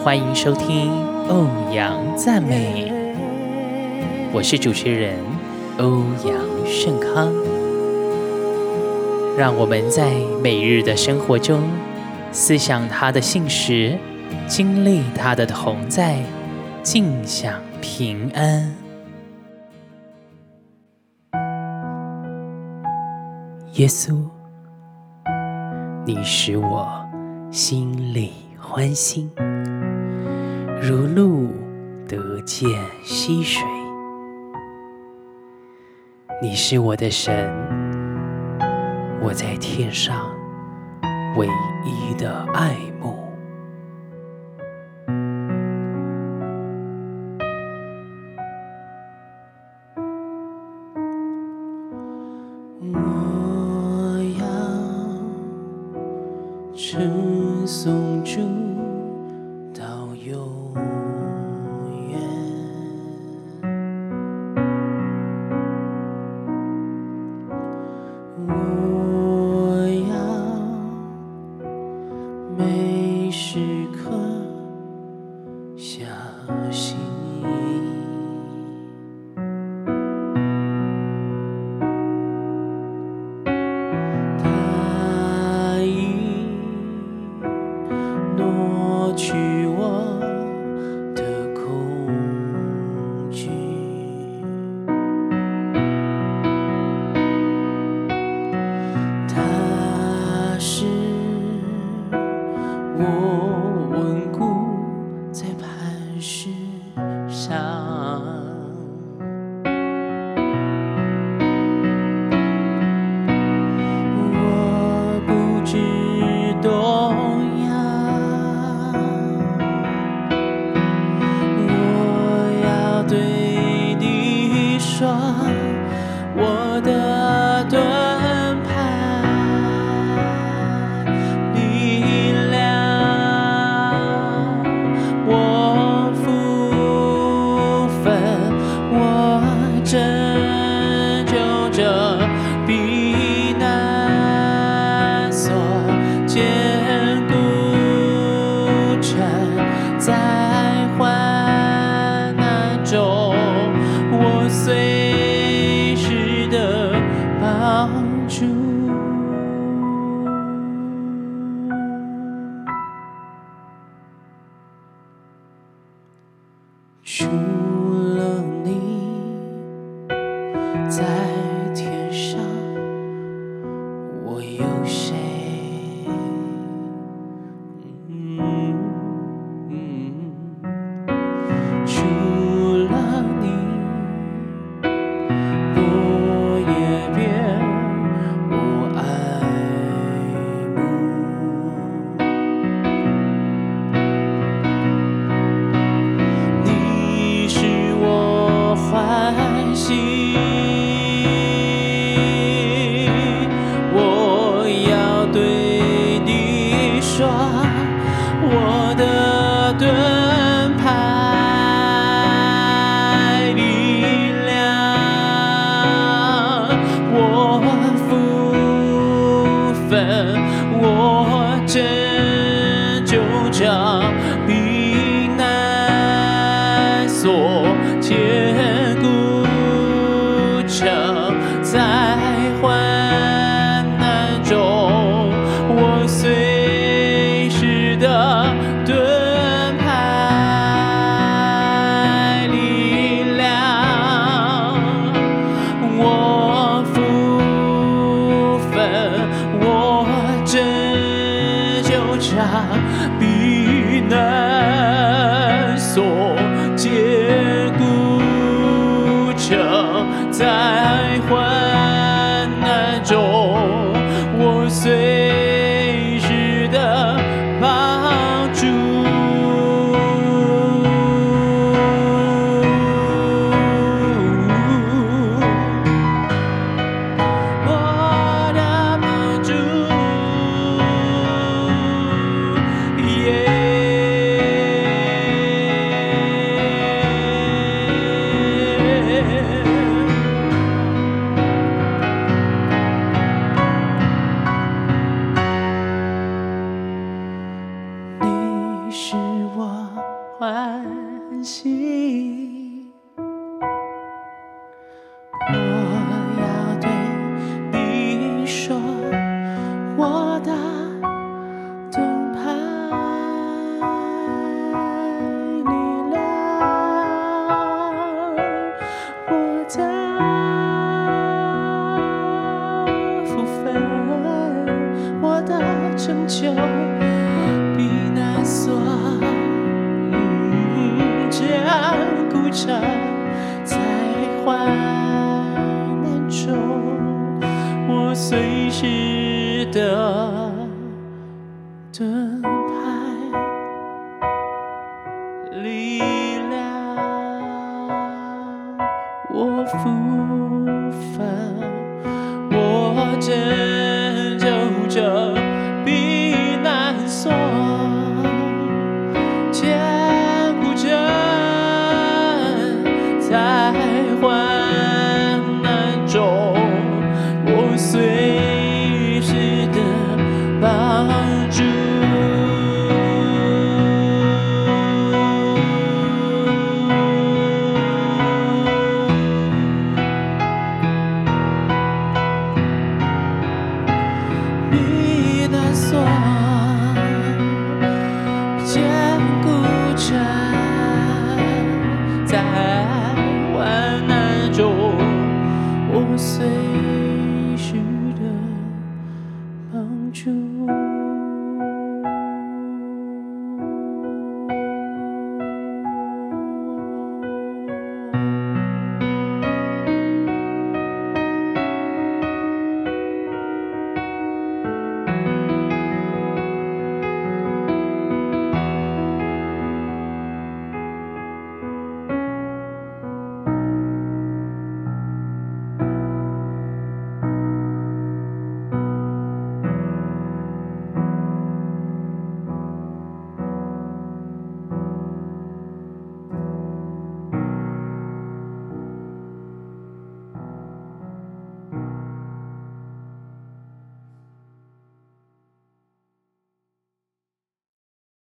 欢迎收听欧阳赞美，我是主持人欧阳盛康。让我们在每日的生活中思想他的信实，经历他的同在，尽享平安。耶稣，你使我心里欢欣，如鹿得见溪水。你是我的神，我在天上唯一的爱慕。 我要称颂主到永远，我要每时刻相信你。他已挪去我的恐惧，他使我稳固在磐石上。我不知动摇，我要对你说，我的盾牌力量，我福分，我拯救者，避难所，坚固城，在患难中，我随时的帮助。除了你，在天上我有谁？除了你，我也别无爱慕。你使我欢喜，我要对你说，我的盾牌力量，我福分，我拯救者，避难所，坚固城，在患难中，我随时的盾牌力量，我福分，我拯救者，避难所，坚固城，在患难中，我随时的帮助。我的帮助，你是我欢喜。我要对你说，我的盾牌，力量，我的福分，我的拯救，避难所，坚固着，在患难中，我随时的盾牌，力量，我福分，我拯救着避难所，坚固着，在患难中，我随时的帮助。